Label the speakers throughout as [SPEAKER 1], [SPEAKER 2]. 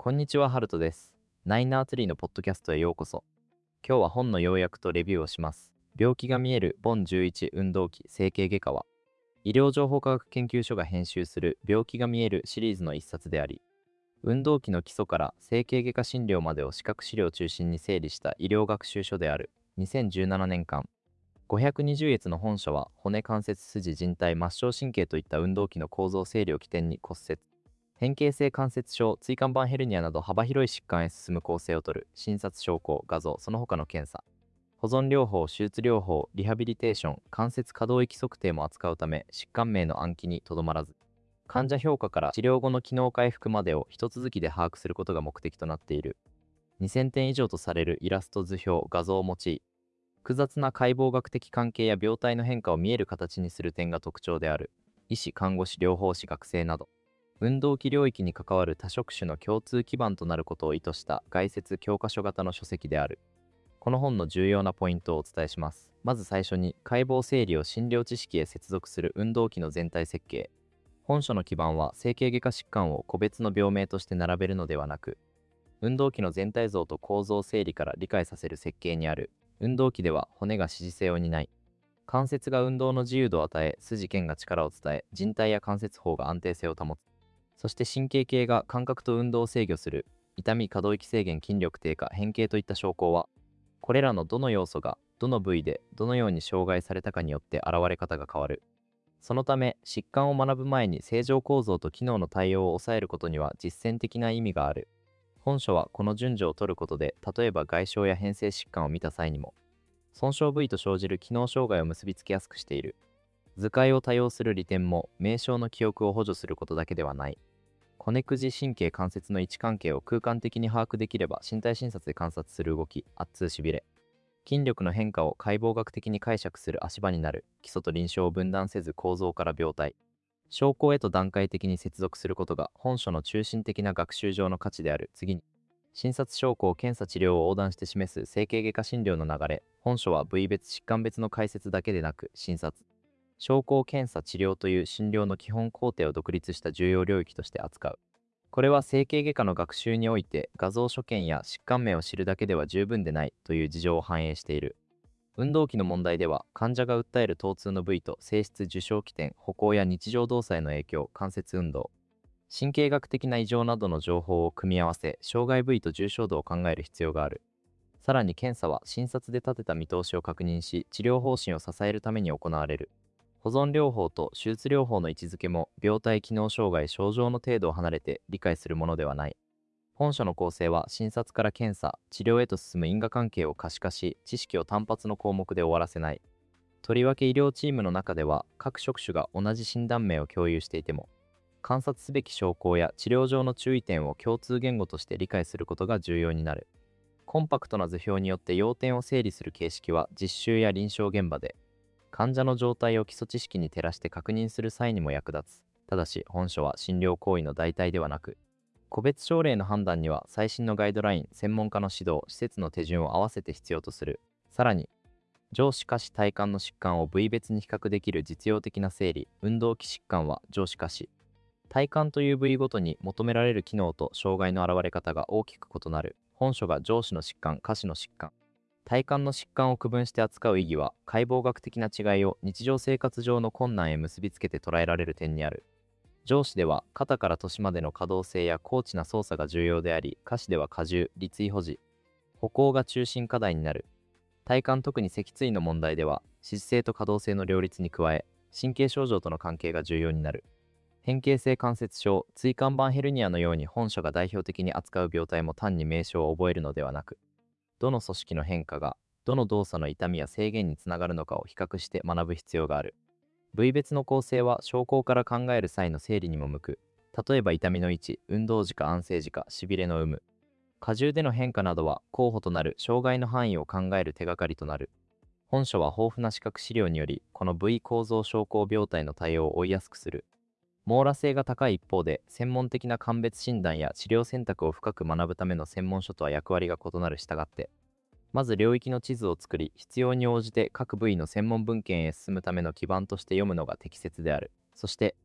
[SPEAKER 1] こんにちは、ハルトです。ナインナーツリーのポッドキャストへようこそ。今日は本の要約とレビューをします。病気が見えるボン11運動器整形外科は、医療情報科学研究所が編集する病気が見えるシリーズの一冊であり、運動器の基礎から整形外科診療までを視覚資料を中心に整理した医療学習書である。2017年間。520頁の本書は骨関節筋靭帯末梢神経といった運動器の構造整理を起点に骨折、変形性関節症、椎間板ヘルニアなど幅広い疾患へ進む構成をとる診察証拠、画像、その他の検査、保存療法、手術療法、リハビリテーション、関節可動域測定も扱うため、疾患名の暗記にとどまらず、患者評価から治療後の機能回復までを一続きで把握することが目的となっている。2000点以上とされるイラスト、図表、画像を用い、複雑な解剖学的関係や病態の変化を見える形にする点が特徴である。医師、看護師、療法士、学生など、運動器領域に関わる多職種の共通基盤となることを意図した概説教科書型の書籍である。この本の重要なポイントをお伝えします。まず最初に、解剖整理を診療知識へ接続する運動器の全体設計。本書の基盤は整形外科疾患を個別の病名として並べるのではなく、運動器の全体像と構造整理から理解させる設計にある。運動器では骨が支持性を担い、関節が運動の自由度を与え、筋腱が力を伝え、靭帯や関節包が安定性を保つ。そして神経系が感覚と運動を制御する。痛み、可動域制限、筋力低下、変形といった症候は、これらのどの要素がどの部位でどのように障害されたかによって現れ方が変わる。そのため、疾患を学ぶ前に正常構造と機能の対応を抑えることには実践的な意味がある。本書はこの順序を取ることで、例えば外傷や変性疾患を見た際にも、損傷部位と生じる機能障害を結びつけやすくしている。図解を多用する利点も、名称の記憶を補助することだけではない。こねくじ神経関節の位置関係を空間的に把握できれば、身体診察で観察する動き、圧痛、しびれ、筋力の変化を解剖学的に解釈する足場になる。基礎と臨床を分断せず構造から病態、証拠へと段階的に接続することが本書の中心的な学習上の価値である。次に、診察証拠を検査治療を横断して示す整形外科診療の流れ。本書は部位別疾患別の解説だけでなく、診察、証拠検査治療という診療の基本工程を独立した重要領域として扱う。これは整形外科の学習において、画像所見や疾患名を知るだけでは十分でないという事情を反映している。運動器の問題では、患者が訴える疼痛の部位と性質、受傷起点、歩行や日常動作への影響、関節運動、神経学的な異常などの情報を組み合わせ、障害部位と重症度を考える必要がある。さらに検査は診察で立てた見通しを確認し、治療方針を支えるために行われる。保存療法と手術療法の位置づけも、病態、機能障害、症状の程度を離れて理解するものではない。本書の構成は診察から検査、治療へと進む因果関係を可視化し、知識を単発の項目で終わらせない。とりわけ医療チームの中では、各職種が同じ診断名を共有していても、観察すべき証拠や治療上の注意点を共通言語として理解することが重要になる。コンパクトな図表によって要点を整理する形式は、実習や臨床現場で患者の状態を基礎知識に照らして確認する際にも役立つ。ただし、本書は診療行為の代替ではなく、個別症例の判断には最新のガイドライン、専門家の指導、施設の手順を合わせて必要とする。さらに、上肢下肢体幹の疾患を部位別に比較できる実用的な整理。運動器疾患は上肢下肢、体幹という部位ごとに求められる機能と障害の現れ方が大きく異なる。本書が上肢の疾患、下肢の疾患、体幹の疾患を区分して扱う意義は、解剖学的な違いを日常生活上の困難へ結びつけて捉えられる点にある。上肢では肩から腰までの可動性や高知な操作が重要であり、下肢では荷重、立位保持、歩行が中心課題になる。体幹、特に脊椎の問題では、姿勢と可動性の両立に加え、神経症状との関係が重要になる。変形性関節症、椎間板ヘルニアのように本書が代表的に扱う病態も単に名称を覚えるのではなく、どの組織の変化がどの動作の痛みや制限につながるのかを比較して学ぶ必要がある。部位別の構成は症候から考える際の整理にも向く。例えば痛みの位置、運動時か安静時か、しびれの有無、荷重での変化などは候補となる障害の範囲を考える手がかりとなる。本書は豊富な視覚資料により、この部位構造症候病態の対応を追いやすくする。網羅性が高い一方で、専門的な鑑別診断や治療選択を深く学ぶための専門書とは役割が異なる。従って、まず領域の地図を作り、必要に応じて各部位の専門文献へ進むための基盤として読むのが適切である。そして、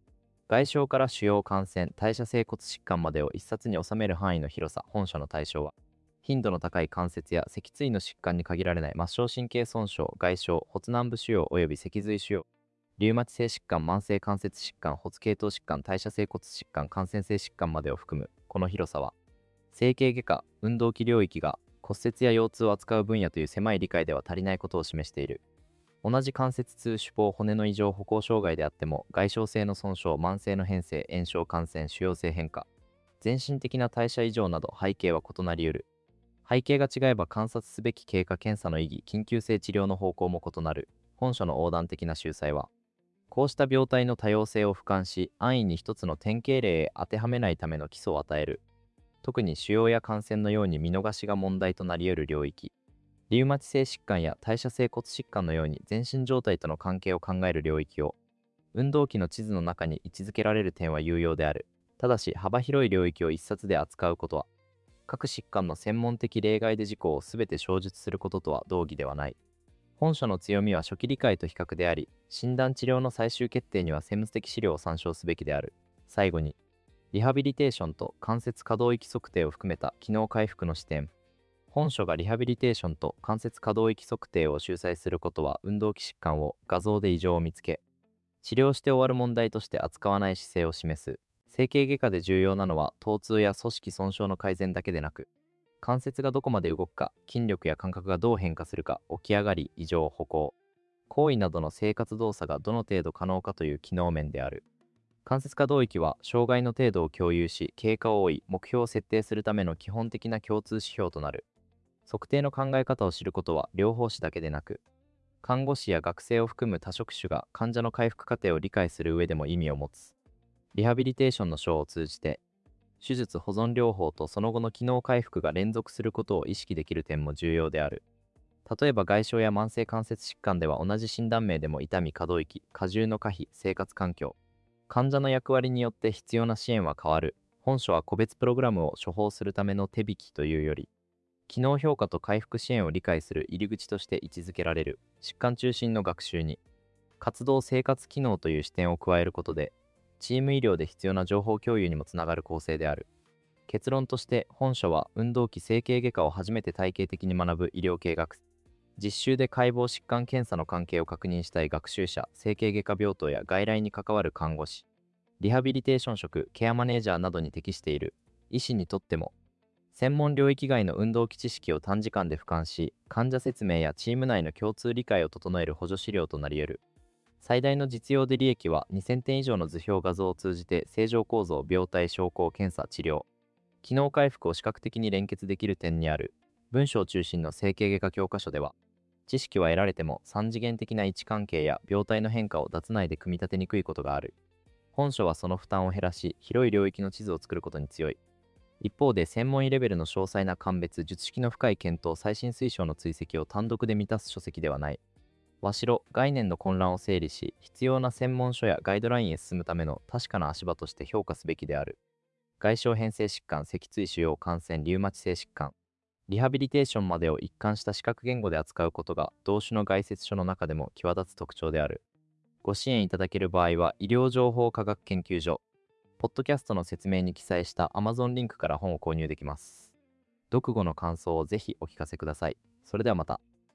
[SPEAKER 1] 外傷から主要感染、代謝性骨疾患までを一冊に収める範囲の広さ。本書の対象は頻度の高い関節や脊椎の疾患に限られない末梢神経損傷、外傷、骨軟部腫瘍及び脊髄腫瘍、リウマチ性疾患、慢性関節疾患、骨系統疾患、代謝性骨疾患、感染性疾患までを含む。この広さは整形外科、運動器領域が骨折や腰痛を扱う分野という狭い理解では足りないことを示している。同じ関節痛、手法、骨の異常、歩行障害であっても、外傷性の損傷、慢性の変性、炎症、感染、腫瘍性変化、全身的な代謝異常など背景は異なり得る。背景が違えば観察すべき経過検査の意義、緊急性治療の方向も異なる。本書の横断的な秀才は、こうした病態の多様性を俯瞰し、安易に一つの典型例へ当てはめないための基礎を与える。特に腫瘍や感染のように見逃しが問題となり得る領域、リウマチ性疾患や代謝性骨疾患のように全身状態との関係を考える領域を運動器の地図の中に位置づけられる点は有用である。ただし幅広い領域を一冊で扱うことは各疾患の専門的例外で事項を全て詳述することとは同義ではない。本書の強みは初期理解と比較であり、診断治療の最終決定には専務的資料を参照すべきである。最後にリハビリテーションと関節可動域測定を含めた機能回復の視点。本書がリハビリテーションと関節可動域測定を秀才することは運動器疾患を画像で異常を見つけ、治療して終わる問題として扱わない姿勢を示す。整形外科で重要なのは疼痛や組織損傷の改善だけでなく、関節がどこまで動くか、筋力や感覚がどう変化するか、起き上がり、異常、歩行、行為などの生活動作がどの程度可能かという機能面である。関節可動域は障害の程度を共有し、経過を追い、目標を設定するための基本的な共通指標となる。測定の考え方を知ることは療法士だけでなく、看護師や学生を含む多職種が患者の回復過程を理解する上でも意味を持つ。リハビリテーションの章を通じて、手術保存療法とその後の機能回復が連続することを意識できる点も重要である。例えば外傷や慢性関節疾患では同じ診断名でも痛み、可動域、荷重の可否、生活環境、患者の役割によって必要な支援は変わる。本書は個別プログラムを処方するための手引きというより、機能評価と回復支援を理解する入り口として位置づけられる。疾患中心の学習に活動生活機能という視点を加えることで、チーム医療で必要な情報共有にもつながる構成である。結論として本書は運動器整形外科を初めて体系的に学ぶ医療系学生、実習で解剖疾患検査の関係を確認したい学習者、整形外科病棟や外来に関わる看護師、リハビリテーション職、ケアマネージャーなどに適している。医師にとっても専門領域外の運動器知識を短時間で俯瞰し、患者説明やチーム内の共通理解を整える補助資料となり得る。最大の実用で利益は2000点以上の図表画像を通じて正常構造、病態、症候、検査、治療、機能回復を視覚的に連結できる点にある。文章中心の整形外科教科書では、知識は得られても3次元的な位置関係や病態の変化を脱内で組み立てにくいことがある。本書はその負担を減らし、広い領域の地図を作ることに強い。一方で専門医レベルの詳細な鑑別、術式の深い検討、最新推奨の追跡を単独で満たす書籍ではない。鷲代、概念の混乱を整理し、必要な専門書やガイドラインへ進むための確かな足場として評価すべきである。外傷変性疾患、脊椎腫瘍、感染、リウマチ性疾患、リハビリテーションまでを一貫した視覚言語で扱うことが同種の概説書の中でも際立つ特徴である。ご支援いただける場合は、医療情報科学研究所、ポッドキャストの説明に記載した Amazon リンクから本を購入できます。読後の感想をぜひお聞かせください。それではまた。